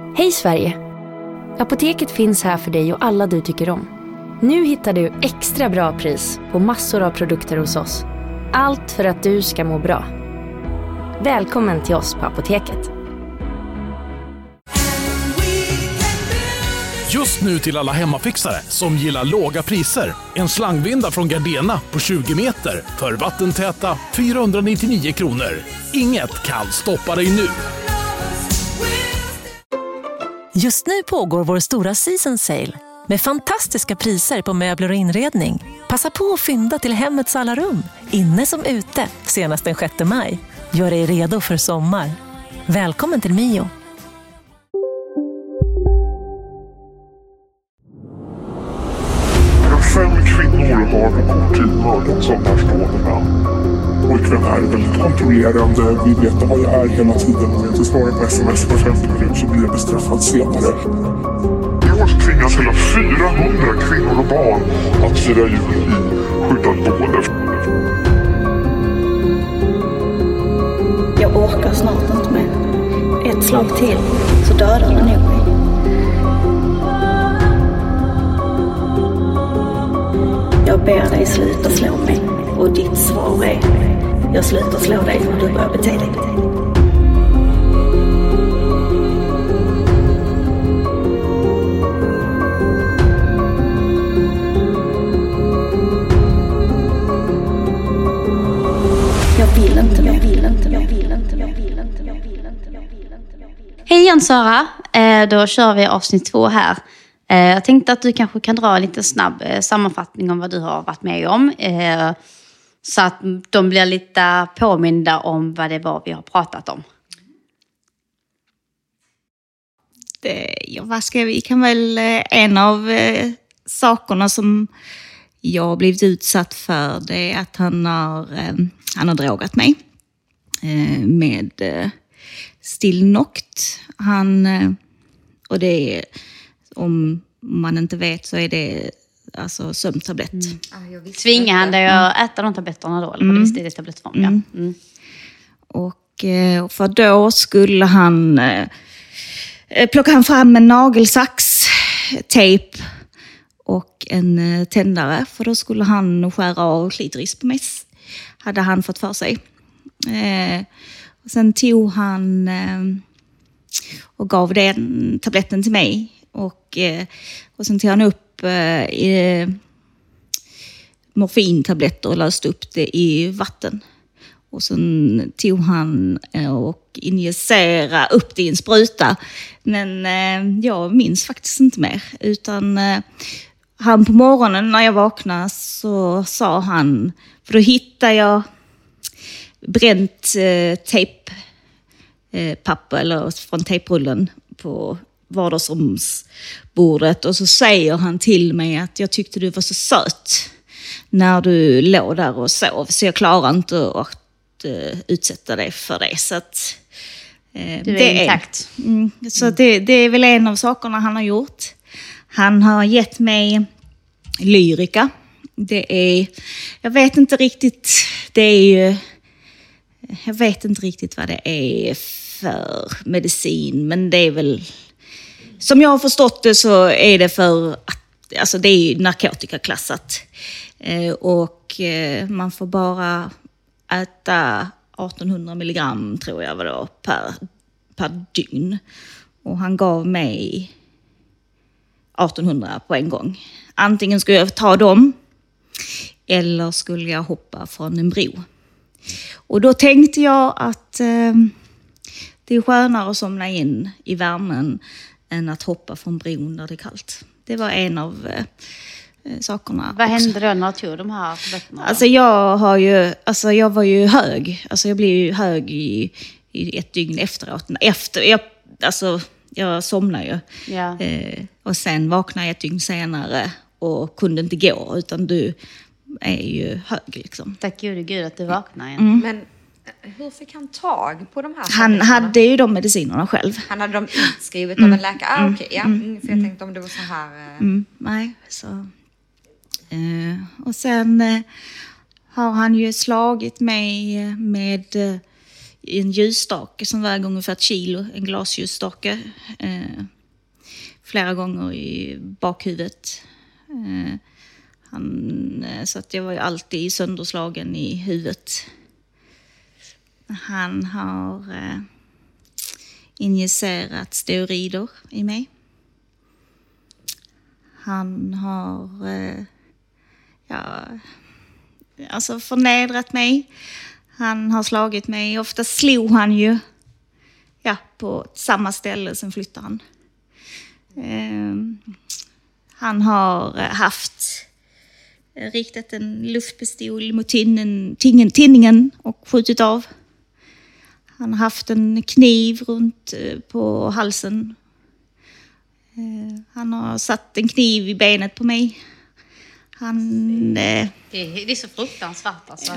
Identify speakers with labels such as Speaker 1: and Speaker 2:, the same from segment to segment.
Speaker 1: Hej Sverige! Apoteket finns här för dig och alla du tycker om. Nu hittar du extra bra pris på massor av produkter hos oss. Allt för att du ska må bra. Välkommen till oss på Apoteket.
Speaker 2: Just nu till alla hemmafixare som gillar låga priser. En slangvinda från Gardena på 20 meter för vattentäta 499 kronor. Inget kan stoppa dig nu.
Speaker 3: Just nu pågår vår stora season sale med fantastiska priser på möbler och inredning. Passa på att fynda till hemmets alla rum, inne som ute, senast den 6 maj. Gör dig redo för sommar. Välkommen till Mio.
Speaker 4: Fem kvinnor har på kort tid mördats av närstående. Pojkvän är väldigt kontrollerande, vi vet vad jag är hela tiden. Om jag inte svarar på sms på 50 minuter så blir jag bestraffad senare. I år tvingas hela 400 kvinnor och barn att fira jul i skyddat boende.
Speaker 5: Jag orkar snart inte mer. Ett slag till så dödar den nog mig. Jag ber dig sluta slå mig. Och ditt svar är: jag slutar slå dig och du börjar bete dig.
Speaker 6: Hej Jan-Sara, då kör vi avsnitt 2 här. Jag tänkte att du kanske kan dra en lite snabb sammanfattning om vad du har varit med om. Så att de blir lite påminda om vad det var vi har pratat om.
Speaker 7: Vi kan väl en av sakerna som jag har blivit utsatt för, det är att han har drogat mig med Stilnoct. Och det är, om man inte vet så är det alltså sömntablett.
Speaker 6: Tvingar han dig att äta de tabletterna då? Eller visst är det tablettform?
Speaker 7: Och för då skulle han plocka han fram en nagelsax, tejp och en tändare. För då skulle han skära av klitoris på mig. Hade han fått för sig. Och sen tog han och gav den tabletten till mig. Och sen tog han upp morfintabletter och löste upp det i vatten. Och sen tog han och injicerade upp det i en spruta. Men jag minns faktiskt inte mer. Utan han på morgonen när jag vaknade så sa han, för då hittade jag bränt tejppapper eller från tejprullen på vardagsrumsbordet. Och så säger han till mig att jag tyckte du var så söt när du låg där och sov. Så jag klarar inte att utsätta dig för det. Så att,
Speaker 6: du är intakt.
Speaker 7: Så det är väl en av sakerna han har gjort. Han har gett mig Lyrica. Det är, jag vet inte riktigt vad det är för medicin, men det är väl, som jag har förstått det så är det för att, alltså det är narkotikaklassat. Och man får bara äta 1800 milligram tror jag var då per dygn. Och han gav mig 1800 på en gång. Antingen skulle jag ta dem eller skulle jag hoppa från en bro. Och då tänkte jag att det är skönare att somna in i värmen än att hoppa från bron när det är kallt. Det var en av sakerna.
Speaker 6: Vad hände då när du tog de här tabletterna?
Speaker 7: Alltså jag var ju hög. Alltså jag blev ju hög i ett dygn efteråt. Jag somnade ju.
Speaker 6: Ja.
Speaker 7: Och sen vaknade jag ett dygn senare och kunde inte gå, utan du är ju hög liksom.
Speaker 6: Tack gode gud att du vaknade igen.
Speaker 8: Men hur fick han tag på de här?
Speaker 7: Han hade ju de medicinerna själv.
Speaker 8: Han hade dem utskrivet av en läkare? Okej, ja. För jag tänkte om det var så här...
Speaker 7: Nej, så... Och sen har han ju slagit mig med en ljusstake som väger ungefär 1 kilo, en glasljusstake. Flera gånger i bakhuvudet. Så att jag var ju alltid sönderslagen i huvudet. Han har injicerat steroider i mig. Han har förnedrat mig. Han har slagit mig. Ofta slog han ju på samma ställe, sen flyttade han. Han har riktat en luftpistol mot tinningen och skjutit av. Han har haft en kniv runt på halsen. Han har satt en kniv i benet på mig.
Speaker 6: Det är så fruktansvärt alltså.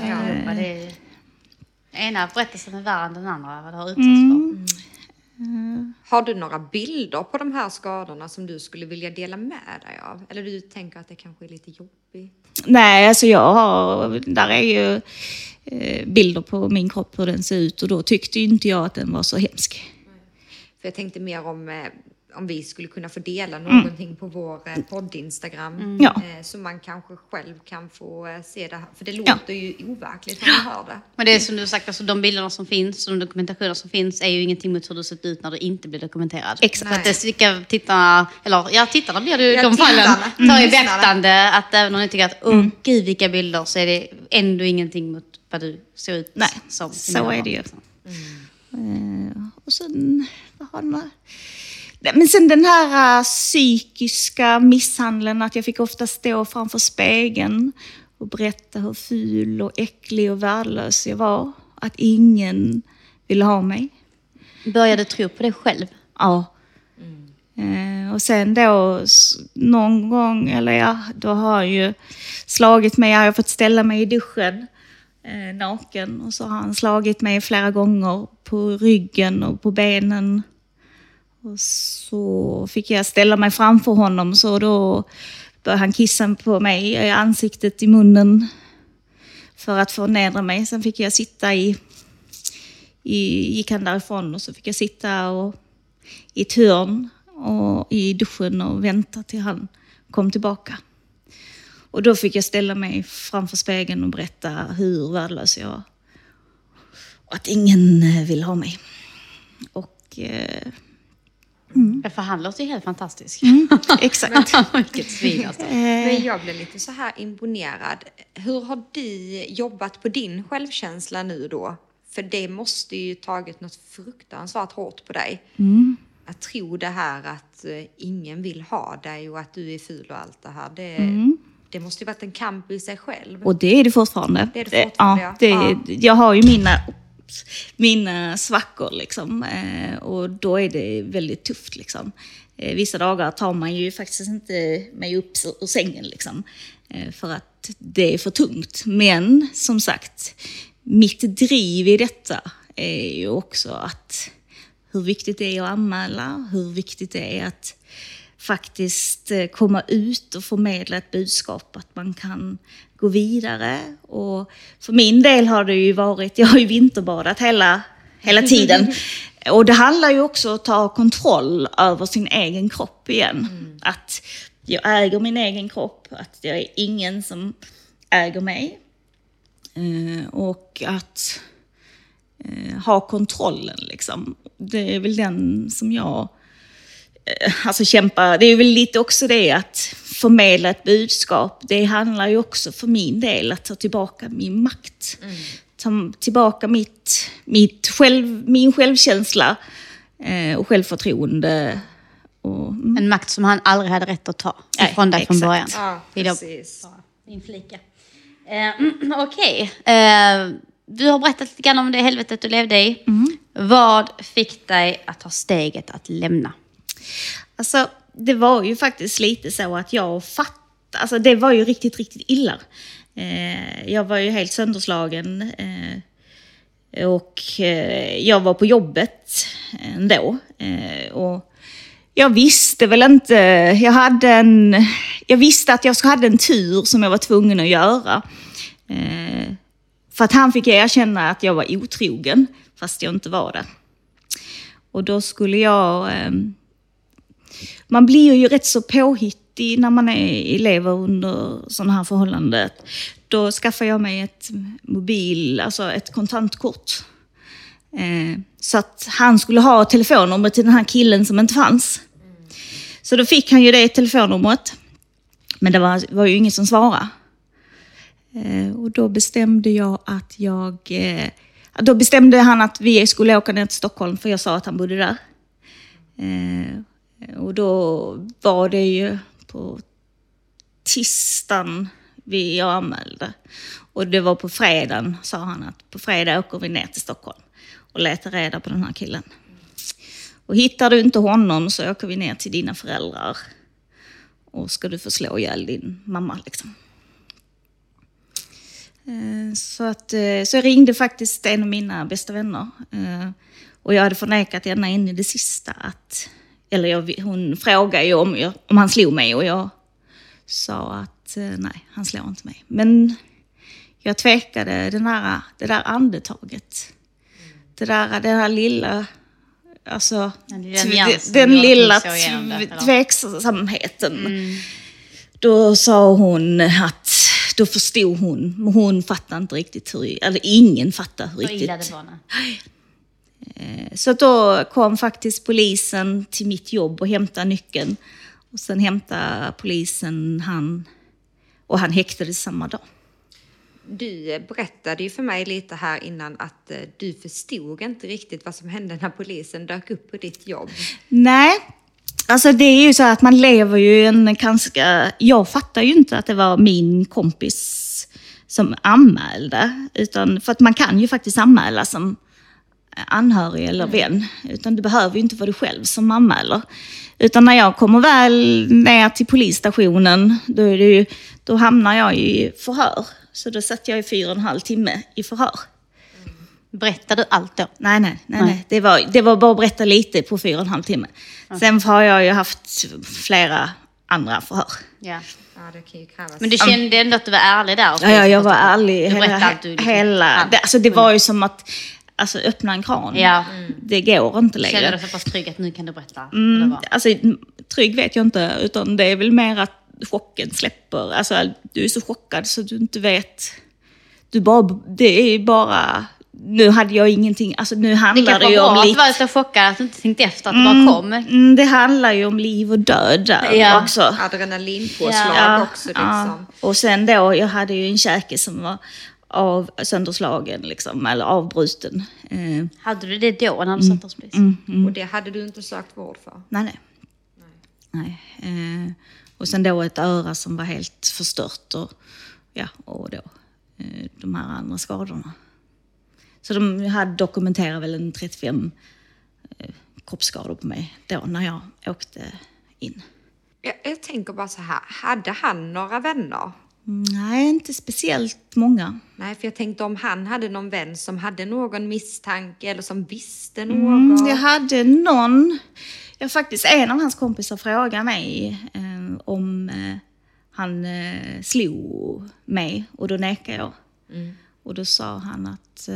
Speaker 6: Ena berättelsen är värre än den andra vad det har utsatts för.
Speaker 8: Har du några bilder på de här skadorna som du skulle vilja dela med dig av? Eller du tänker att det kanske är lite jobbigt?
Speaker 7: Nej, alltså där är ju bilder på min kropp hur den ser ut, och då tyckte inte jag att den var så hemsk.
Speaker 8: För jag tänkte mer om vi skulle kunna få dela någonting på vår podd-Instagram. Så man kanske själv kan få se det här. För det låter ju overkligt när man hör det.
Speaker 6: Men det är som du sagt, alltså, de bilderna som finns, de dokumentationer som finns är ju ingenting mot hur du sett ut när du inte blir dokumenterad.
Speaker 7: Exakt.
Speaker 6: Så att det ska tittarna blir det ju de fallen tar i beaktande att även om ni tycker att gud vilka bilder, så är det ändå ingenting mot vad du ser ut som.
Speaker 7: Så är det ju. Och sen, vad har man? Men sen den här psykiska misshandeln, att jag fick ofta stå framför spegeln och berätta hur ful och äcklig och värdelös jag var. Att ingen ville ha mig.
Speaker 6: Började tro på dig själv?
Speaker 7: Ja. Och sen då någon gång, då har han ju slagit mig. Jag har fått ställa mig i duschen naken, och så har han slagit mig flera gånger på ryggen och på benen. Och så fick jag ställa mig framför honom, så då började han kissa på mig i ansiktet, i munnen, för att förnedra mig. Sen fick jag sitta gick han därifrån, och så fick jag sitta i ett hörn och i duschen och vänta till han kom tillbaka. Och då fick jag ställa mig framför spegeln och berätta hur värdelös jag var. Och att ingen vill ha mig. Och
Speaker 6: för han låter ju helt fantastisk.
Speaker 7: Exakt.
Speaker 6: Vilket svin alltså.
Speaker 8: Men jag blev lite så här imponerad. Hur har du jobbat på din självkänsla nu då? För det måste ju tagit något fruktansvärt hårt på dig. Att tro det här att ingen vill ha dig och att du är ful och allt det här. Det måste ju varit en kamp i sig själv.
Speaker 7: Och det är det fortfarande. Jag har ju mina svackor liksom, och då är det väldigt tufft liksom. Vissa dagar tar man ju faktiskt inte mig upp ur sängen liksom, för att det är för tungt. Men som sagt, mitt driv i detta är ju också att hur viktigt det är att anmäla, hur viktigt det är att faktiskt komma ut och förmedla ett budskap, att man kan gå vidare. Och för min del har det ju varit, jag har ju vinterbadat hela tiden. Och det handlar ju också om att ta kontroll över sin egen kropp igen. Att jag äger min egen kropp, att jag är ingen som äger mig. Och att ha kontrollen liksom. Det är väl den som jag kämpar. Det är väl lite också det att förmedla ett budskap. Det handlar ju också för min del att ta tillbaka min makt. Ta tillbaka min självkänsla och självförtroende.
Speaker 6: En makt som han aldrig hade rätt att ta från dig från början.
Speaker 8: Ja, precis.
Speaker 6: Inflika. Okej. Du har berättat lite grann om det helvetet du levde i. Vad fick dig att ta steget att lämna?
Speaker 7: Alltså, det var ju faktiskt lite så att jag fattade. Alltså, det var ju riktigt, riktigt illa. Jag var ju helt sönderslagen. Och jag var på jobbet ändå. Och jag visste väl inte. Jag visste att jag hade en tur som jag var tvungen att göra. För att han fick erkänna att jag var otrogen. fast jag inte var det. Och då skulle jag... Man blir ju rätt så påhittig när man lever under sådana här förhållanden. Då skaffade jag mig ett kontantkort. Så att han skulle ha telefonnummer till den här killen som inte fanns. Så då fick han ju det telefonnumret. Men det var ju ingen som svarade. Och då bestämde jag att då bestämde han att vi skulle åka ner till Stockholm, för jag sa att han bodde där. Och då var det ju på tisdagen jag anmälde. Och det var på fredagen, sa han, att på fredag åker vi ner till Stockholm och letar reda på den här killen. Och hittar du inte honom så åker vi ner till dina föräldrar. Och ska du få slå ihjäl din mamma liksom. Så jag ringde faktiskt en av mina bästa vänner. Och jag hade förnekat ända in i det sista hon frågade ju om han slog mig, och jag sa att nej, han slår inte mig. Men jag tvekade det där andetaget. Det där lilla, alltså den lilla tveksamheten. Då sa hon att då förstod hon fattade inte riktigt ingen fattade riktigt. Så då kom faktiskt polisen till mitt jobb och hämtade nyckeln. Och sen hämtade polisen han häktades samma dag.
Speaker 8: Du berättade ju för mig lite här innan att du förstod inte riktigt vad som hände när polisen dök upp på ditt jobb. Nej,
Speaker 7: alltså det är ju så att man lever ju jag fattar ju inte att det var min kompis som anmälde. Utan, för att man kan ju faktiskt anmäla som anhörig eller vän. Utan det behöver ju inte vara du själv som anmäler. Utan när jag kommer väl ner till polisstationen, då hamnar jag i förhör. Så då satt jag i 4,5 timme i förhör.
Speaker 6: Berättade du allt då?
Speaker 7: Nej. Det var bara att berätta lite på 4,5 timme. Sen har jag ju haft flera andra förhör.
Speaker 6: Ja.
Speaker 8: Ja, det kan ju krävas.
Speaker 6: Men du kände ändå att du var ärlig där?
Speaker 7: Ja, jag var ärlig. Det var ju som att öppna en kran. Ja. Det går inte längre.
Speaker 6: Känner du så pass trygg att nu kan du berätta?
Speaker 7: Trygg vet jag inte, utan det är väl mer att chocken släpper. Alltså, du är så chockad så du inte vet. Det är bara... Nu hade jag ingenting... Alltså, nu handlar det ju om...
Speaker 6: Det kan vara att vara så chockad att du inte tänkte efter att det bara kom.
Speaker 7: Det handlar ju om liv och död där också.
Speaker 8: Adrenalinpåslag också. Liksom.
Speaker 7: Och sen då, jag hade ju en käke som var sönderslagen liksom, eller avbruten.
Speaker 6: Hade du det då när du satt hos polisen?
Speaker 8: Och det hade du inte sökt vård för?
Speaker 7: Nej. Och sen då ett öra som var helt förstört och då de här andra skadorna. Så de hade dokumenterat väl en 35 kroppsskador på mig då när jag åkte in.
Speaker 8: Jag tänker bara så här, hade han några vänner?
Speaker 7: Nej, inte speciellt många.
Speaker 8: Nej, för jag tänkte om han hade någon vän som hade någon misstanke eller som visste något.
Speaker 7: Jag hade någon... Faktiskt en av hans kompisar frågade mig om han slog mig, och då nekade jag. Och då sa han att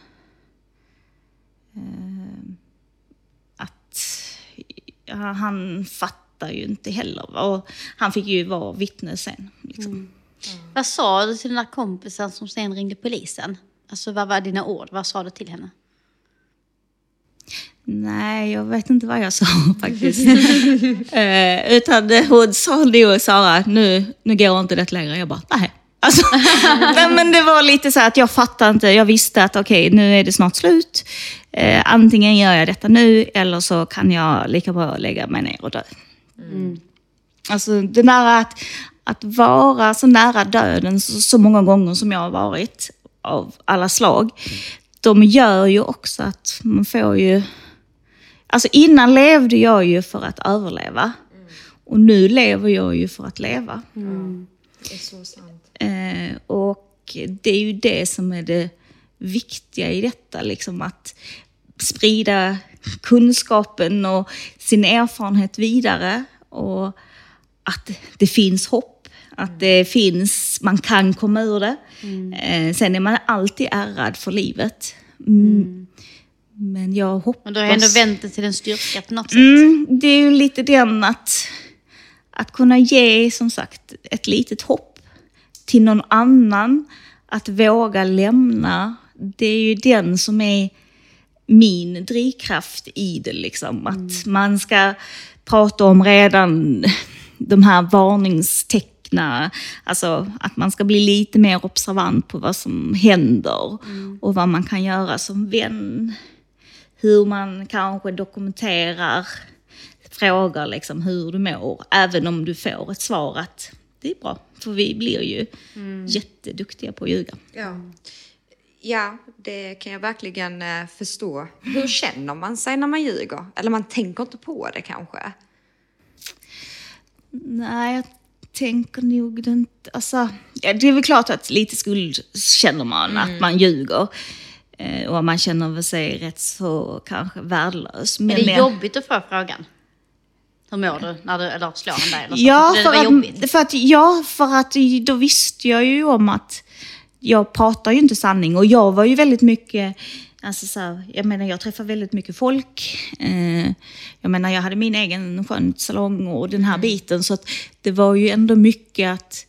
Speaker 7: han fattar ju inte heller. Och han fick ju vara vittne sen. Liksom.
Speaker 6: Vad sa du till den där kompisen som sen ringde polisen? Alltså vad var dina ord? Vad sa du till henne?
Speaker 7: Nej, jag vet inte vad jag sa faktiskt. Utan hon sa det och sa att nu går inte det längre. Jag bara, nej. Alltså, men det var lite så att jag fattade inte. Jag visste att okej, nu är det snart slut. Antingen gör jag detta nu eller så kan jag lika bra lägga mig ner och dö. Alltså det nära att vara så nära döden så många gånger som jag har varit av alla slag. De gör ju också att man får ju... Alltså innan levde jag ju för att överleva. Och nu lever jag ju för att leva.
Speaker 8: Det är så sant.
Speaker 7: Och det är ju det som är det viktiga i detta. Liksom att sprida kunskapen och sin erfarenhet vidare. Och att det finns hopp. Att det finns, man kan komma ur det. Sen är man alltid ärrad för livet. Men jag hoppas...
Speaker 6: Men då har jag ändå vänt det till en styrka på något sätt.
Speaker 7: Det är ju lite den att kunna ge, som sagt, ett litet hopp till någon annan. Att våga lämna. Det är ju den som är min drivkraft i det. Liksom. Att man ska prata om redan de här varningstecknen. Alltså att man ska bli lite mer observant på vad som händer. Och vad man kan göra som vän. Hur man kanske dokumenterar, frågar liksom hur du mår. Även om du får ett svar att det är bra. För vi blir ju jätteduktiga på att ljuga.
Speaker 8: Ja, det kan jag verkligen förstå. Hur känner man sig när man ljuger? Eller man tänker inte på det kanske?
Speaker 7: Nej, jag tänker nog inte. Alltså, det är väl klart att lite skuld känner man att man ljuger. Och man känner sig rätt så kanske värdelös. Men
Speaker 6: är det jobbigt att få frågan? Hur mår du när du eller slår han dig? Eller så?
Speaker 7: Ja, för att då visste jag ju om att jag pratar ju inte sanning. Och jag var ju väldigt mycket, alltså så här, jag menar jag träffar väldigt mycket folk. Jag menar jag hade min egen skönhetssalong och den här biten. Så att det var ju ändå mycket att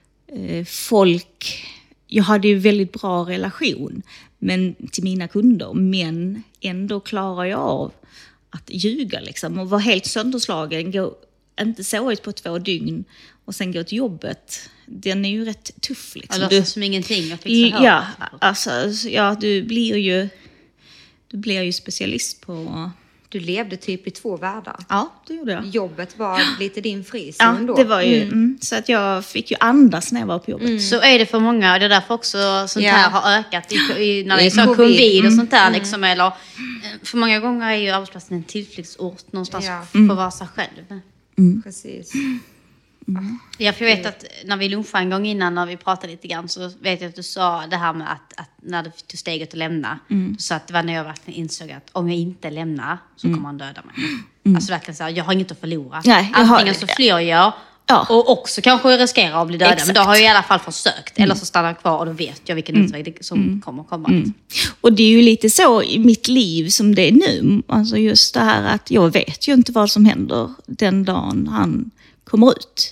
Speaker 7: folk, jag hade ju väldigt bra relation till mina kunder. Men ändå klarar jag av att ljuga liksom. Och vara helt sönderslagen, inte sova ut på 2 dygn och sen gå till jobbet. Den är ju rätt tuff liksom.
Speaker 6: Eller som ingenting att fixa höra.
Speaker 7: Ja, alltså, ja, du blir ju specialist på...
Speaker 8: Du levde typ i 2 världar.
Speaker 7: Ja, det gjorde jag.
Speaker 8: Jobbet var lite din frizon då.
Speaker 7: Ja, det var ju... så att jag fick ju andas när jag var på jobbet.
Speaker 6: Så är det för många, och det är därför också sånt här har ökat när det är så covid och sånt där. Liksom, eller, för många gånger är ju arbetsplatsen en tillflyktsort någonstans för att vara sig själv.
Speaker 8: Precis.
Speaker 6: Ja, för jag vet att när vi lunchade en gång innan, när vi pratade lite grann, så vet jag att du sa det här med att när du tog steget att lämna, så att det var när jag verkligen insåg att om jag inte lämnar så kommer han döda mig. Alltså verkligen så här, jag har inget att förlora.
Speaker 7: Nej,
Speaker 6: antingen så flyr jag och också kanske riskerar att bli dödad. Men då har jag i alla fall försökt. Eller så stannar jag kvar och då vet jag vilken utväg som kommer komma.
Speaker 7: Och det är ju lite så i mitt liv som det är nu. Alltså just det här att jag vet ju inte vad som händer den dagen han kommer ut.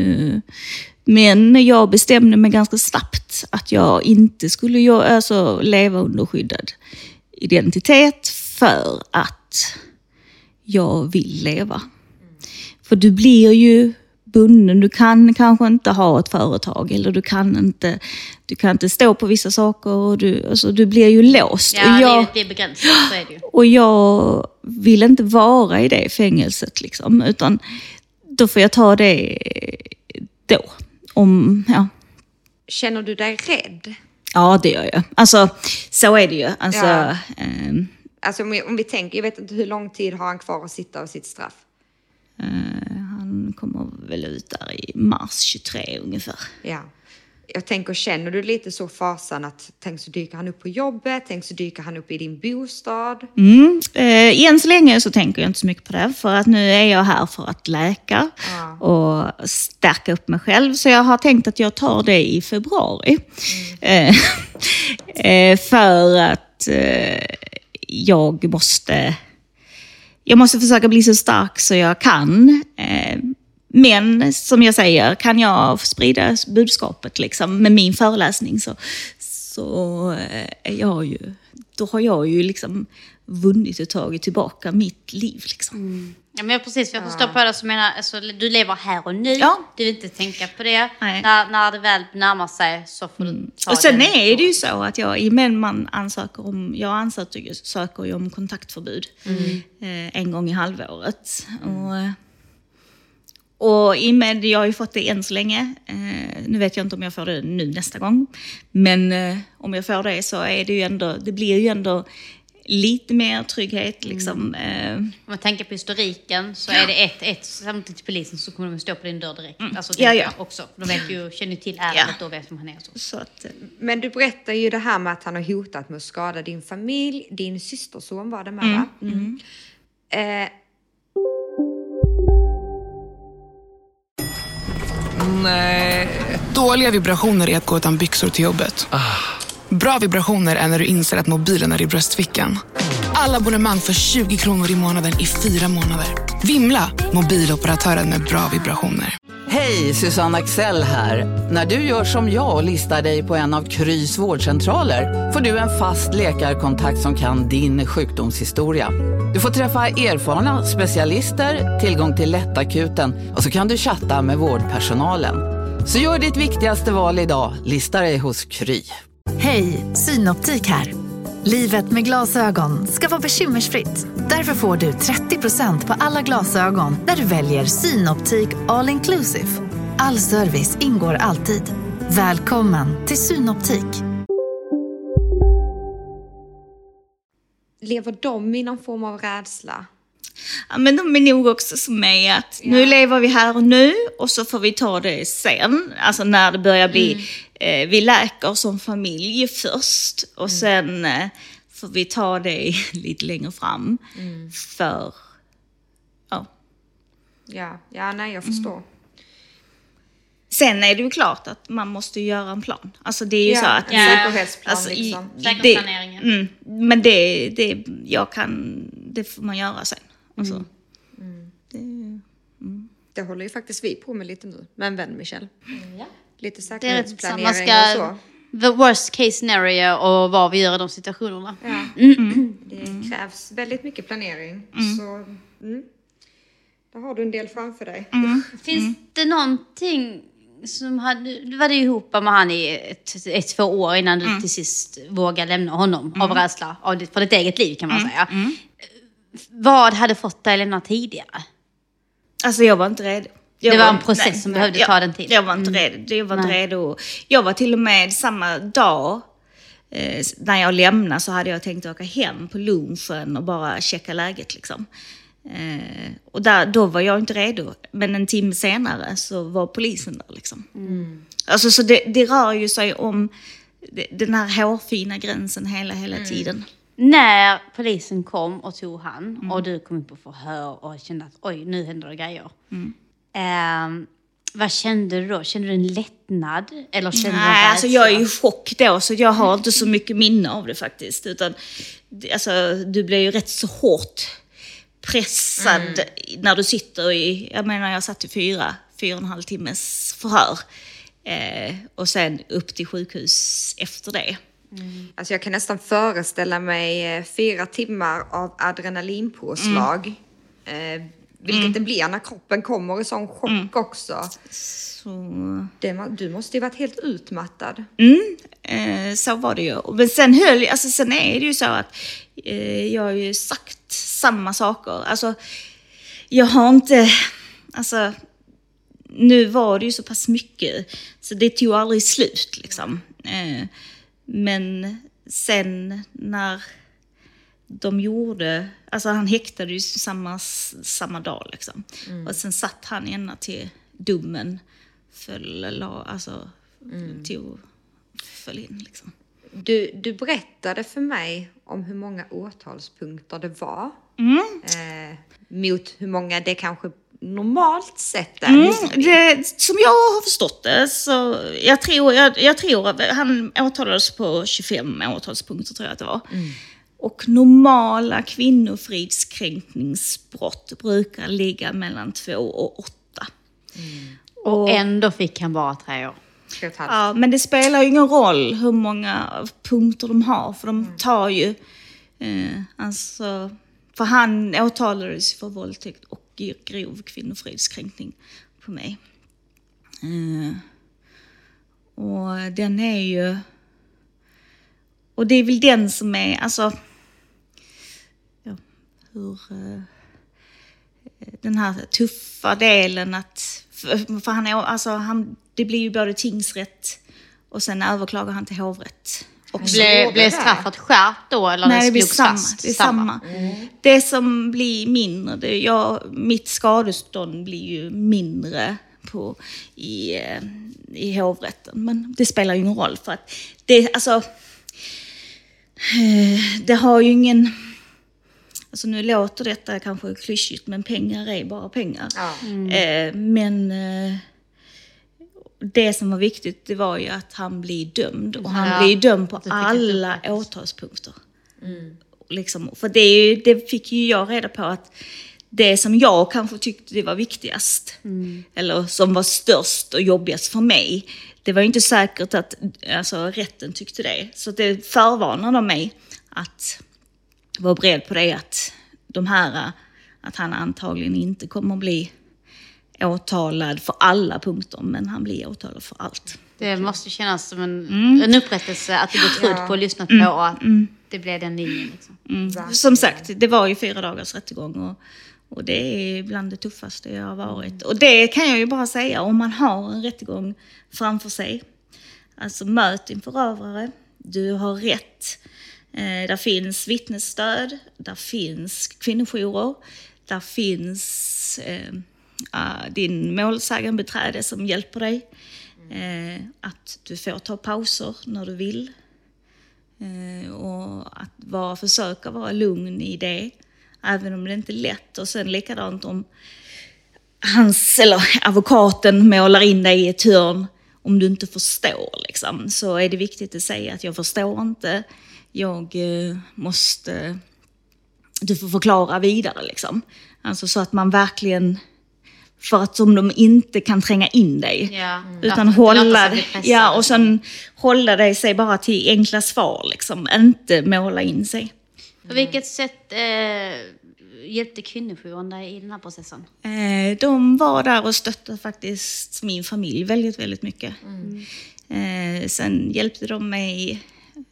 Speaker 7: Men jag bestämde mig ganska snabbt att jag inte skulle leva under skyddad identitet för att jag vill leva. För du blir ju bunden. Du kan kanske inte ha ett företag eller du kan inte stå på vissa saker och du blir ju låst.
Speaker 6: Ja, det är begränsat, så är det ju.
Speaker 7: Och jag vill inte vara i det fängelset liksom, utan då får jag ta det då.
Speaker 8: Känner du dig rädd?
Speaker 7: Ja, det gör jag. Alltså, så är det ju. Alltså,
Speaker 8: alltså om vi tänker, jag vet inte hur lång tid har han kvar att sitta av sitt straff?
Speaker 7: Han kommer väl ut där i mars 23 ungefär.
Speaker 8: Ja. Jag tänker, känner du lite så fasan att tänk så dyker han upp på jobbet, tänk så dyker han upp i din bostad?
Speaker 7: Än så länge så tänker jag inte så mycket på det, för att nu är jag här för att läka och stärka upp mig själv. Så jag har tänkt att jag tar det i februari. För att jag måste försöka bli så stark så jag kan. Men som jag säger, kan jag sprida budskapet liksom, med min föreläsning så har jag ju liksom vunnit och tagit tillbaka mitt liv. Liksom.
Speaker 6: Ja, men precis, för jag förstår på det som menar, alltså, du lever här och nu, du vill inte tänka på det. När det väl närmar sig så får du ta.
Speaker 7: Och sen är det ju så att jag ansöker om kontaktförbud en gång i halvåret. Och i och med jag har ju fått det än så länge. Nu vet jag inte om jag får det nu nästa gång. Men om jag får det så är det ju ändå, det blir ju ändå lite mer trygghet liksom.
Speaker 6: Om man tänker på historiken så är det ett samtidigt till polisen så kommer de stå på din dör direkt. Alltså också. De känner till ärendet och vet vem han är.
Speaker 7: Så att,
Speaker 8: men du berättar ju det här med att han har hotat med att skada din familj. Din systerson var det med, va?
Speaker 9: Nej. Dåliga vibrationer är att gå utan byxor till jobbet. Bra vibrationer är när du inser att mobilen är i bröstfickan. Alla abonnemang för 20 kronor i månaden i 4 månader. Vimla, mobiloperatören med bra vibrationer.
Speaker 10: Hej, Susanne Axel här. När du gör som jag och listar dig på en av Krys vårdcentraler får du en fast läkarkontakt som kan din sjukdomshistoria. Du får träffa erfarna specialister, tillgång till lättakuten och så kan du chatta med vårdpersonalen. Så gör ditt viktigaste val idag, listar dig hos Kry.
Speaker 11: Hej, Synoptik här. Livet med glasögon ska vara bekymmersfritt. Därför får du 30% på alla glasögon när du väljer Synoptik All Inclusive. All service ingår alltid. Välkommen till Synoptik.
Speaker 8: Lever de i någon form av rädsla?
Speaker 7: Ja, men de är nog också som mig att nu lever vi här och nu och så får vi ta det sen. Alltså när det börjar bli, vi läker som familj först och sen får vi ta det lite längre fram. För,
Speaker 8: nej jag förstår.
Speaker 7: Sen är det ju klart att man måste göra en plan. Alltså det är ju så att...
Speaker 8: säkerhetsplan
Speaker 7: alltså,
Speaker 8: liksom.
Speaker 6: Säkerhetsplaneringen.
Speaker 7: Men det får man göra sen. Alltså,
Speaker 8: Det håller ju faktiskt vi på med lite nu. Med en vän, Michelle. Lite
Speaker 6: Det är
Speaker 8: säkerhetsplanering
Speaker 6: man ska,
Speaker 8: och så.
Speaker 6: the worst case scenario och vad vi gör i de situationerna.
Speaker 8: Ja. Det krävs väldigt mycket planering. Så där har du en del framför dig.
Speaker 6: Finns det någonting som du var ju ihop med han i 2 år innan du till sist vågade lämna honom av rädsla för ditt eget liv kan man säga. Vad hade fått dig att lämna tidigare?
Speaker 7: Alltså jag var inte redo.
Speaker 6: Det var en process som behövde ta den tiden.
Speaker 7: Jag var inte redo. Jag var inte redo. Jag var till och med samma dag när jag lämnade så hade jag tänkt åka hem på lunchen och bara checka läget liksom. Och då var jag inte redo. Men en timme senare så var polisen där liksom. Alltså så det rör ju sig om den här hårfina gränsen hela tiden.
Speaker 6: När polisen kom och tog han och du kom in på förhör och kände att oj, nu händer det grejer. Vad kände du då? Kände du en lättnad? Eller kände du
Speaker 7: alltså jag är i chock då så jag har inte så mycket minne av det faktiskt. Utan alltså, du blir ju rätt så hårt pressad när du sitter i, jag satt i 4,5 timmes förhör. Och sen upp till sjukhus efter det.
Speaker 8: Alltså jag kan nästan föreställa mig 4 timmar av adrenalinpåslag. Vilket det blir när kroppen kommer i sån chock också. Du måste ju varit helt utmattad.
Speaker 7: Så var det ju. Men sen är det ju så att jag har ju sagt samma saker. Alltså jag har inte... Alltså nu var det ju så pass mycket så det tog aldrig slut liksom. Men sen när de gjorde, alltså han häktade ju samma dag liksom. Och sen satt han ända till domen föll in liksom.
Speaker 8: Du berättade för mig om hur många åtalspunkter det var. Mot hur många det kanske normalt sett är.
Speaker 7: Som jag har förstått det så jag tror att han åtalades på 25 åtalspunkter tror jag att det var. Och normala kvinnofridskränkningsbrott brukar ligga mellan 2 och 8.
Speaker 6: Och ändå fick han bara 3 år.
Speaker 7: Ja, men det spelar ju ingen roll hur många punkter de har. För de tar ju... för han åtalades för våldtäkt och grov kvinnofridskränkning på mig. Och den är ju... Och det är väl den som är... Alltså... den här tuffa delen att... För han är... det blir ju både tingsrätt och sen överklagar han till hovrätt.
Speaker 6: Blev straffet skärpt då? Eller
Speaker 7: nej, det blir
Speaker 6: fast?
Speaker 7: Det är samma. Det som blir mindre, mitt skadestånd blir ju mindre i hovrätten. Men det spelar ju ingen roll för att det har ju ingen... Alltså nu låter detta kanske klyschigt, men pengar är bara pengar. Ja. Men det som var viktigt, det var ju att han blir dömd. Och han blir dömd på alla åtalspunkter. liksom, för det fick ju jag reda på att det som jag kanske tyckte det var viktigast, eller som var störst och jobbigast för mig, det var ju inte säkert att rätten tyckte det. Så det förvarnade mig att vara beredd på det, att han antagligen inte kommer att bli åtalad för alla punkter, men han blir åtalad för allt.
Speaker 6: Det måste kännas som en upprättelse att du gått ut på och lyssnat på och att det blev den linjen. Liksom.
Speaker 7: Som sagt, det var ju 4 dagars rättegång och det är bland det tuffaste jag har varit. Och det kan jag ju bara säga, om man har en rättegång framför sig. Alltså möt din förövare, du har rätt. Där finns vittnesstöd, där finns kvinnojourer, där finns din målsägandebiträde som hjälper dig. Att du får ta pauser när du vill. Och att försöka vara lugn i det. Även om det inte är lätt. Och sen likadant om advokaten målar in dig i ett hörn. Om du inte förstår liksom, så är det viktigt att säga att jag förstår inte. Du får förklara vidare liksom. Alltså så att man verkligen, för att om de inte kan tränga in dig. Utan hålla dig sig bara till enkla svar liksom. Inte måla in sig.
Speaker 6: På vilket sätt hjälpte kvinnojouren dig i den här processen?
Speaker 7: De var där och stöttade faktiskt min familj väldigt, väldigt mycket. Sen hjälpte de mig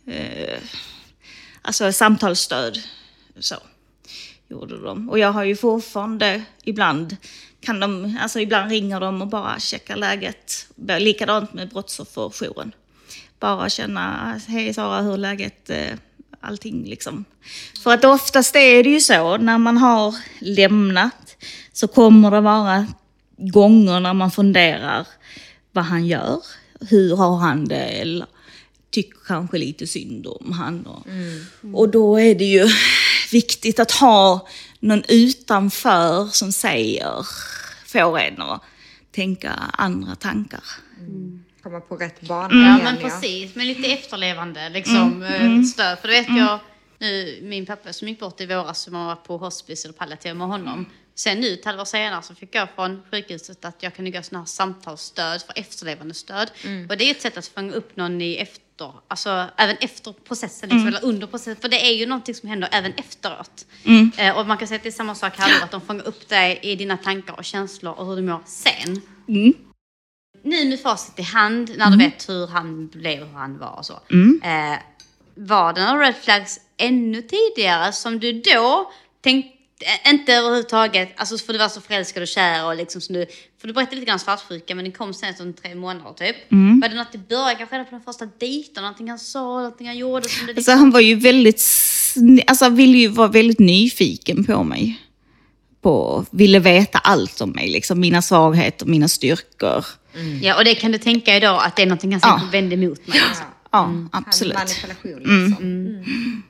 Speaker 7: samtalsstöd. Så gjorde de. Och jag har ju fortfarande ibland ringer de och bara checkar läget. Likadant med brottsofferjouren. Bara känna, hej Sara, hur läget, allting liksom. För att oftast är det ju så, när man har lämnat så kommer det vara gånger när man funderar vad han gör. Hur har han det? Eller tycker kanske lite synd om han. Och då är det ju viktigt att ha någon utanför som får en att tänka andra tankar.
Speaker 8: Komma på rätt bana.
Speaker 6: Ja, men precis. Men lite efterlevande stöd. För det vet jag nu, min pappa som gick bort i våras, som var på hospice eller palliativ med honom. Sen nu, ett halvår senare, så fick jag från sjukhuset att jag kunde göra sådana här samtalsstöd för efterlevande stöd. Och det är ett sätt att fånga upp någon även efter processen, liksom, eller under processen. För det är ju någonting som händer även efteråt. Och man kan säga att det är samma sak här då, att de fångar upp dig i dina tankar och känslor och hur du mår sen. Nu med facit i hand, när du vet hur han blev, hur han var och så. Var det några red flags ännu tidigare som du då tänkte, inte överhuvudtaget, alltså för du var så förälskad och kär och liksom som för du berättade lite grann svartsjuka, men det kom sen som 3 månader typ. Var det något i början, kanske på den första dejten, någonting han sa, någonting han gjorde som det liksom...
Speaker 7: han var ju ville ju vara väldigt nyfiken på mig. Ville veta allt om mig, liksom mina svagheter, mina styrkor.
Speaker 6: Ja, och det kan du tänka idag att det är någonting han säkert vände emot mig. Liksom.
Speaker 7: Ja, absolut.
Speaker 8: Manipulation liksom.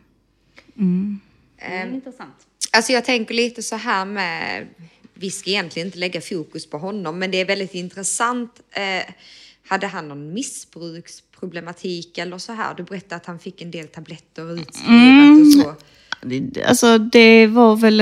Speaker 6: Intressant.
Speaker 8: Alltså jag tänker lite så här med, vi ska egentligen inte lägga fokus på honom, men det är väldigt intressant. Hade han någon missbruksproblematik eller så här? Du berättade att han fick en del tabletter utskrivet och så.
Speaker 7: Alltså det var väl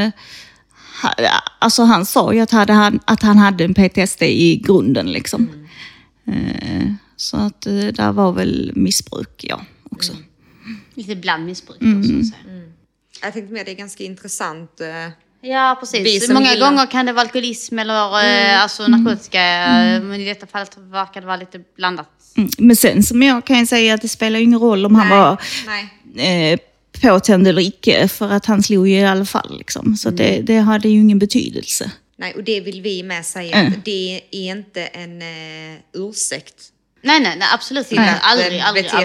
Speaker 7: han sa ju att han hade en PTSD i grunden liksom. Så att där var väl missbruk, också.
Speaker 6: Lite bland missbruk då, så att säga.
Speaker 8: Jag tänkte med det är ganska intressant.
Speaker 6: Ja, precis. Många gånger kan det vara alkoholism eller narkotika. Men i detta fallet verkar det vara lite blandat.
Speaker 7: Men sen som jag kan säga att det spelar ingen roll om han var påtänd eller icke. För att han slog ju i alla fall. Liksom. Så det hade ju ingen betydelse.
Speaker 8: Nej, och det vill vi med säga att det är inte en ursäkt.
Speaker 6: Nej, absolut inte. Aldrig.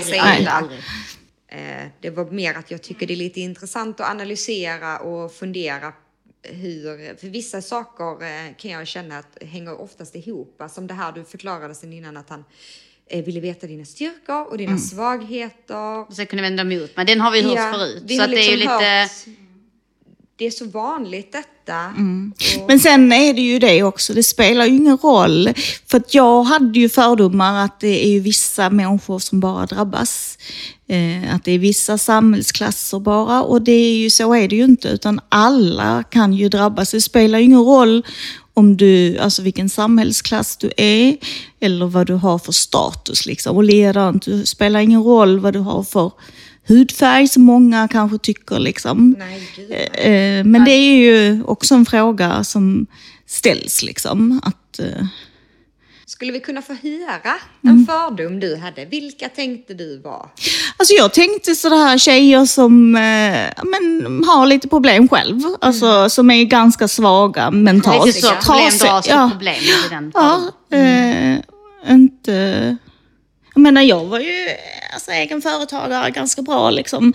Speaker 8: Det var mer att jag tycker det är lite intressant att analysera och fundera för vissa saker kan jag känna att hänger oftast ihop. Som det här du förklarade sen innan, att han ville veta dina styrkor och dina svagheter.
Speaker 6: Och så kunde vända emot, men den har vi hört förut. Så att det är ju lite...
Speaker 8: det är så vanligt detta.
Speaker 7: Men sen är det ju det också, det spelar ju ingen roll. För att jag hade ju fördomar att det är ju vissa människor som bara drabbas. Att det är vissa samhällsklasser bara. Och det är ju, så är det ju inte, utan alla kan ju drabbas. Det spelar ju ingen roll om du, alltså vilken samhällsklass du är eller vad du har för status liksom. Och ledant, det spelar ingen roll vad du har för hudfärg som många kanske tycker liksom.
Speaker 8: Nej,
Speaker 7: men det är ju också en fråga som ställs liksom. Att,
Speaker 8: skulle vi kunna få höra en fördom du hade? Vilka tänkte du var?
Speaker 7: Alltså jag tänkte sådär tjejer som har lite problem själv. Alltså som är ganska svaga mentalt.
Speaker 6: Lite så, problem i den fördom.
Speaker 7: Inte... Jag menar, jag var ju egen företagare, ganska bra liksom,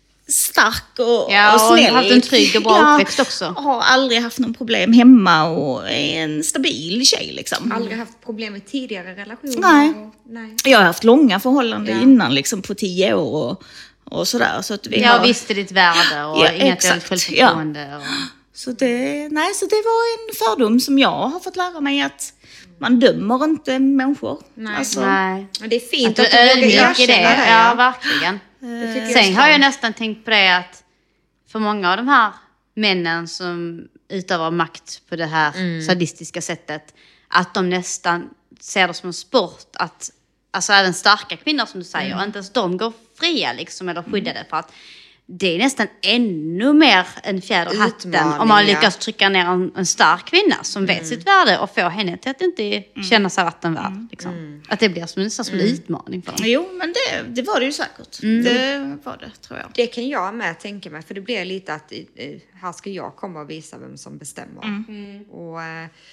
Speaker 7: stark och snäll.
Speaker 6: Och haft en trygg och bra uppväxt också.
Speaker 7: Har aldrig haft någon problem hemma och är en stabil tjej liksom.
Speaker 8: Aldrig haft problem med tidigare relationer? Nej.
Speaker 7: Jag har haft långa förhållanden innan liksom på 10 år och sådär. Så att vi har...
Speaker 6: visste ditt värde och inget dåligt självförtroende. Ja.
Speaker 7: Så det var en fördom som jag har fått lära mig, att man dömer inte människor.
Speaker 6: Nej.
Speaker 8: Det är fint
Speaker 6: att
Speaker 8: du vågar erkänna det.
Speaker 6: Ja, verkligen. Sen har jag nästan tänkt på det att för många av de här männen som utövar makt på det här sadistiska sättet, att de nästan ser det som en sport att, alltså även starka kvinnor som du säger, inte ens de går fria liksom, eller skyddade, för att det är nästan ännu mer en fjäder i hatten om man lyckas trycka ner en stark kvinna som vet sitt värde och få henne till att inte känna sig vattenvärd. Liksom. Att det blir som en utmaning för dem.
Speaker 7: Jo, men det var det ju säkert. Det var det, tror jag.
Speaker 8: Det kan jag med tänka mig, för det blir lite att här ska jag komma och visa vem som bestämmer. Och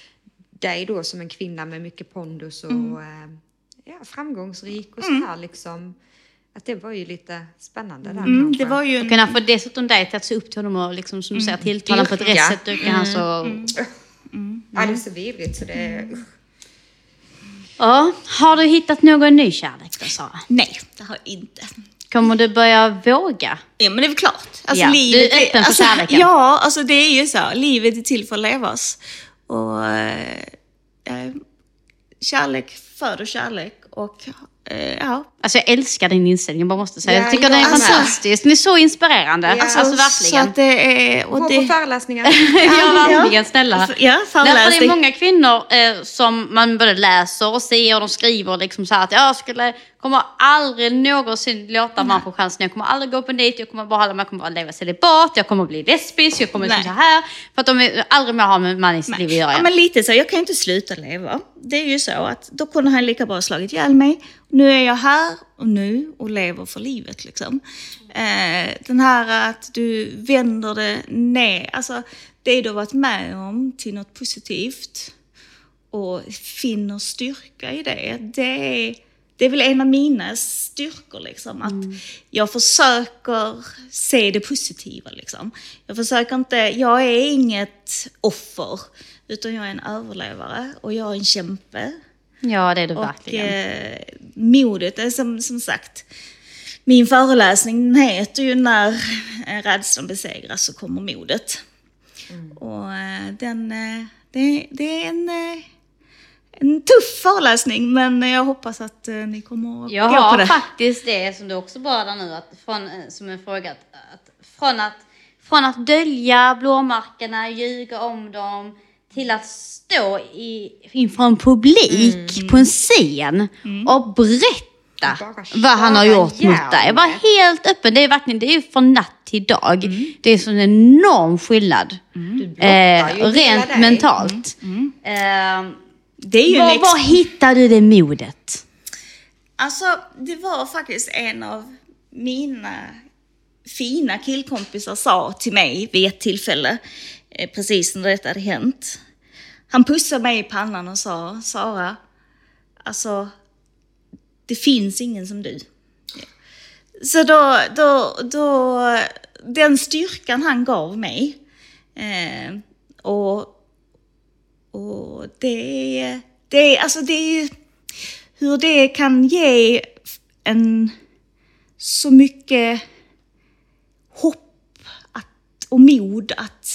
Speaker 8: dig då som en kvinna med mycket pondus och framgångsrik och så här liksom. Att det var ju lite spännande där.
Speaker 7: Det var ju
Speaker 6: och kunna få dessutom dig till att se upp till honom och liksom, som du säger, tilltala på ett rätt sätt. Ja,
Speaker 8: det är så vidrigt så det är...
Speaker 6: Ja, har du hittat någon ny kärlek då, Sara?
Speaker 7: Nej, det har jag inte.
Speaker 6: Kommer du börja våga?
Speaker 7: Ja, men det är väl klart. Alltså,
Speaker 6: ja,
Speaker 7: livet,
Speaker 6: du är öppen för kärleken.
Speaker 7: Ja, alltså det är ju så. Livet är till för att levas. Och kärlek föder kärlek och
Speaker 6: Alltså jag älskar din inställning, jag bara måste säga. Jag tycker den är fantastisk. Den är så inspirerande.
Speaker 7: Ja,
Speaker 6: alltså verkligen.
Speaker 7: Så att det är...
Speaker 8: Och gå på föreläsningar.
Speaker 6: Ja, verkligen, snälla.
Speaker 7: Ja,
Speaker 6: därför det är många kvinnor som man både läser och ser och de skriver liksom så här att jag kommer aldrig någonsin låta man få chansen. Jag kommer aldrig gå på en dejt, jag kommer bara leva celibat, jag kommer bli lesbisk, jag kommer så här. För att de aldrig mer har med man i sitt liv att göra.
Speaker 7: Ja, men lite så, jag kan inte sluta leva. Det är ju så att då kunde han lika bra slagit ihjäl mig. Nu är jag här och nu och lever för livet liksom. Den här att du vänder det ner, alltså det du har varit med om till något positivt och finner styrka i det är väl en av mina styrkor liksom, att jag försöker se det positiva liksom. Jag är inget offer, utan jag är en överlevare och jag är en kämpe.
Speaker 6: Ja, det är du verkligen.
Speaker 7: Och modet är som sagt, min föreläsning heter ju När rädslan besegras så kommer modet. Och det är en tuff föreläsning, men jag hoppas att ni kommer att
Speaker 6: jag
Speaker 7: gå på det.
Speaker 6: Jag har faktiskt det som du också börjar nu, att som en fråga, från att dölja blåmärkena, ljuga om dem, till att stå inför en publik på en scen och berätta vad han har gjort mot dig. Jag var helt öppen. Det är ju från natt till dag. Det är så en enorm skillnad. Rent mentalt.
Speaker 7: Det är ju
Speaker 6: var hittade du det modet?
Speaker 7: Alltså, det var faktiskt en av mina fina killkompisar sa till mig vid ett tillfälle, precis när detta hade hänt. Han pussade mig i pannan och sa: Sara, alltså, det finns ingen som du. Så då den styrkan han gav mig, och det är hur det kan ge en så mycket hopp och mod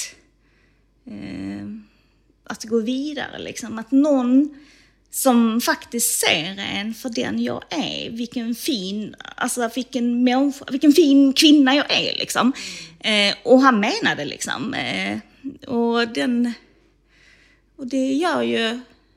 Speaker 7: att gå vidare. Liksom. Att någon som faktiskt ser en för den jag är. Vilken fin kvinna jag är. Liksom. Och han menade liksom. Och det gör ju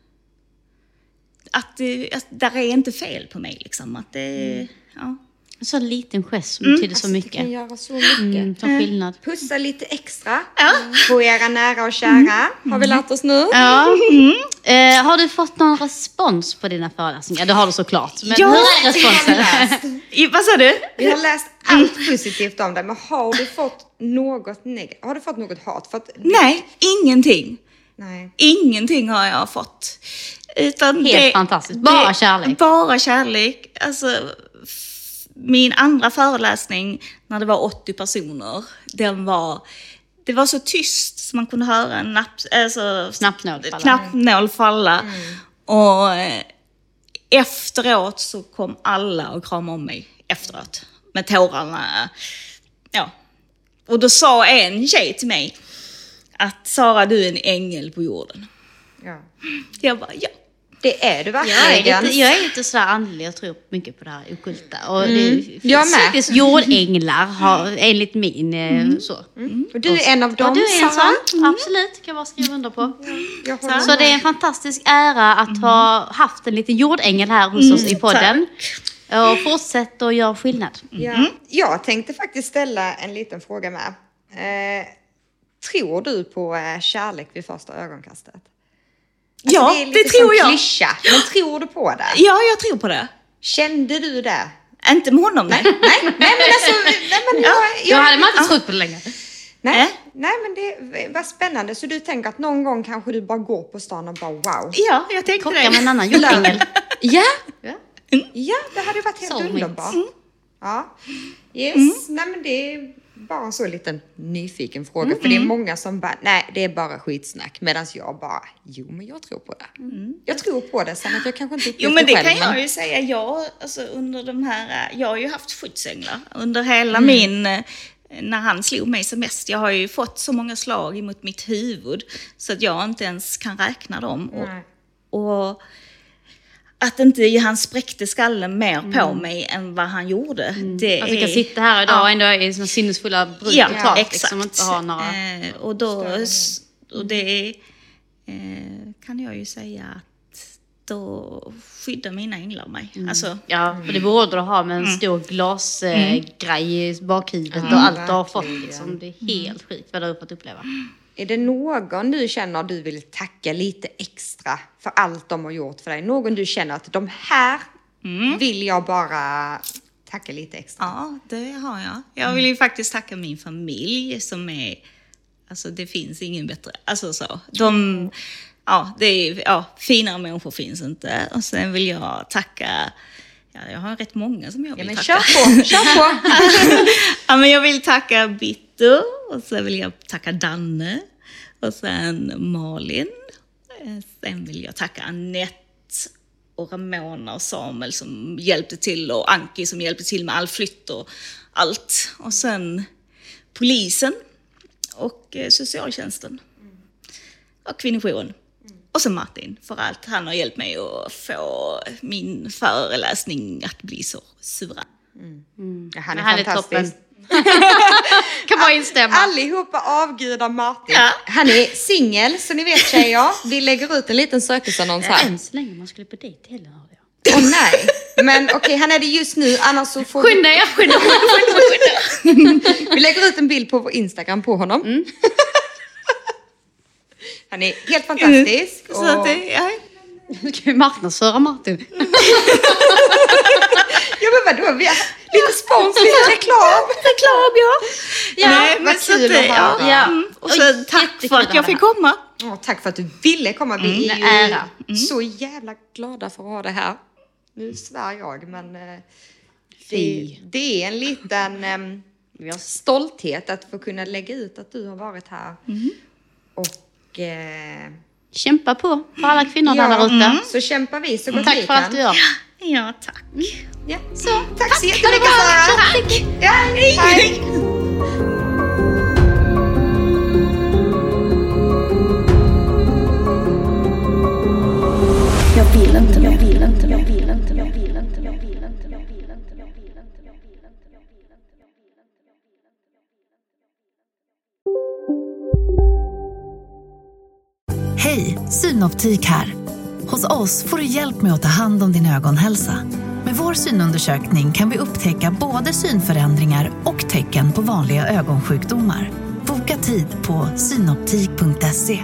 Speaker 7: att där är inte fel på mig. Liksom. Att det, ja.
Speaker 6: En så liten gest som betyder så mycket.
Speaker 8: Det kan göra så mycket.
Speaker 6: Som skillnad.
Speaker 8: Pussa lite extra på era nära och kära. Har vi lärt oss nu?
Speaker 6: Ja. Har du fått någon respons på dina föreläsningar? Det har du såklart. Men hur är responsen?
Speaker 7: Vad sa du?
Speaker 8: Vi har läst allt positivt om det. Men har du fått något negativt? Har du fått något hat? För att
Speaker 7: Nej, ingenting.
Speaker 8: Nej.
Speaker 7: Ingenting har jag fått. Utan
Speaker 6: Helt fantastiskt. Bara kärlek.
Speaker 7: Bara kärlek. Alltså, min andra föreläsning när det var 80 personer, det var så tyst så man kunde höra en knappnål falla. Och efteråt så kom alla och kramade om mig efteråt med tårarna. Ja. Och då sa en tjej till mig att Sara, du är en ängel på jorden.
Speaker 8: Ja.
Speaker 7: Jag bara, ja.
Speaker 8: Det är du verkligen.
Speaker 6: Jag är lite sådär andlig och tror mycket på det här okulta. Och
Speaker 8: jag med.
Speaker 6: Faktiskt jordänglar har enligt min så.
Speaker 8: Och du är en av dem,
Speaker 6: du är en
Speaker 8: Sara.
Speaker 6: sån. Absolut, kan jag bara skriva under på. Så det är en fantastisk ära att ha haft en liten jordängel här hos oss i podden. Och fortsätta att göra skillnad.
Speaker 8: Ja. Jag tänkte faktiskt ställa en liten fråga med. Tror du på kärlek vid första ögonkastet? Alltså,
Speaker 7: ja, det tror jag.
Speaker 8: Klyscha, men tror du på det?
Speaker 7: Ja, jag tror på det.
Speaker 8: Kände du det?
Speaker 7: Inte med honom, nej.
Speaker 8: Nej, men alltså...
Speaker 6: Jag hade man inte trott på det längre.
Speaker 8: Nej, men det var spännande. Så du tänker att någon gång kanske du bara går på stan och bara wow.
Speaker 7: Ja, jag tänkte det.
Speaker 6: Med en annan jordängel.
Speaker 8: Ja, det hade varit helt underbart. Ja. Yes, nej men det är bara en så liten nyfiken fråga. För det är många som bara, nej det är bara skitsnack. Medan jag bara, men jag tror på det. Jag tror på det, sen att jag kanske inte upplevt
Speaker 7: men det
Speaker 8: själv.
Speaker 7: kan jag ju säga. Under de här, jag har ju haft skyddsänglar under hela min, när han slog mig som mest. Jag har ju fått så många slag emot mitt huvud så att jag inte ens kan räkna dem. Och att inte han spräckte skallen mer på mig än vad han gjorde.
Speaker 6: Att vi kan sitta här idag och ändå är som sinnesfulla bruk totalt.
Speaker 7: Exakt.
Speaker 6: Liksom inte ha några
Speaker 7: och det kan jag ju säga att då skyddar mina änglar mig. Alltså,
Speaker 6: för det borde du ha med en stor glasgrej i bakhuvudet och allt du har fått. Liksom, det är helt sjukt vad du har fått uppleva.
Speaker 8: Är det någon du känner att du vill tacka lite extra för allt de har gjort för dig? Någon du känner att de här vill jag bara tacka lite extra?
Speaker 7: Ja, det har jag. Jag vill ju faktiskt tacka min familj som är, alltså det finns ingen bättre, alltså så. Finare människor finns inte. Och sen vill jag tacka, jag har rätt många som jag vill tacka.
Speaker 8: Kör på!
Speaker 7: Ja, men jag vill tacka Bitto och sen vill jag tacka Danne och sen Malin. Sen vill jag tacka Annette och Ramona och Samuel som hjälpte till och Anki som hjälpte till med all flytt och allt. Och sen polisen och socialtjänsten och kvinnojouren. Och så Martin, för allt han har hjälpt mig att få min föreläsning att bli så suverän.
Speaker 8: Han är fantastisk.
Speaker 6: Kan bara instämma.
Speaker 8: Allihopa avgudar Martin. Ja. Han är singel, så ni vet tjejer. Vi lägger ut en liten sökesannons här.
Speaker 6: Än så länge man skulle på dejt heller, hörde
Speaker 8: Åh
Speaker 6: jag.
Speaker 8: nej. Men okej, han är det just nu. Annars så får
Speaker 6: skynda.
Speaker 8: Vi lägger ut en bild på vår Instagram på honom. Han är helt fantastisk.
Speaker 7: Så att
Speaker 6: Nu ska vi marknadsföra Martin.
Speaker 8: Ja, men vadå? Vi har lite spons, lite reklam.
Speaker 7: Nej, men så att och så tack för att jag fick komma.
Speaker 8: Tack för att du ville komma. Vi är ju så jävla glada för att ha det här. Nu svär jag, men det är en liten stolthet att få kunna lägga ut att du har varit här. Och
Speaker 6: kämpa på för alla kvinnor där ute.
Speaker 8: Så kämpar vi så gott
Speaker 6: tack
Speaker 8: vi
Speaker 6: för allt du gör.
Speaker 7: Ja, tack.
Speaker 8: Ja. Så, tack så jättemycket, Sara.
Speaker 7: Tack.
Speaker 8: Ja, hej.
Speaker 11: Hej, Synoptik här. Hos oss får du hjälp med att ta hand om din ögonhälsa. Med vår synundersökning kan vi upptäcka både synförändringar och tecken på vanliga ögonsjukdomar. Boka tid på synoptik.se.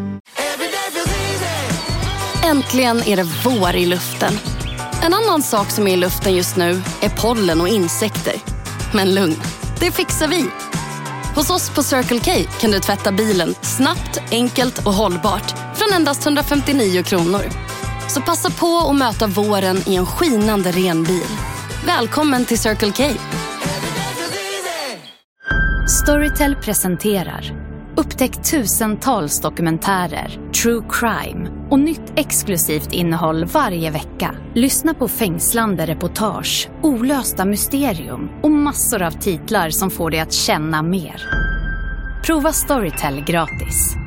Speaker 1: Äntligen är det vår i luften. En annan sak som är i luften just nu är pollen och insekter. Men lugn, det fixar vi. Hos oss på Circle K kan du tvätta bilen snabbt, enkelt och hållbart från endast 159 kronor. Så passa på att möta våren i en skinande ren bil. Välkommen till Circle K.
Speaker 12: Storytel presenterar upptäck tusentals dokumentärer, true crime och nytt exklusivt innehåll varje vecka. Lyssna på fängslande reportage, olösta mysterium och massor av titlar som får dig att känna mer. Prova Storytel gratis.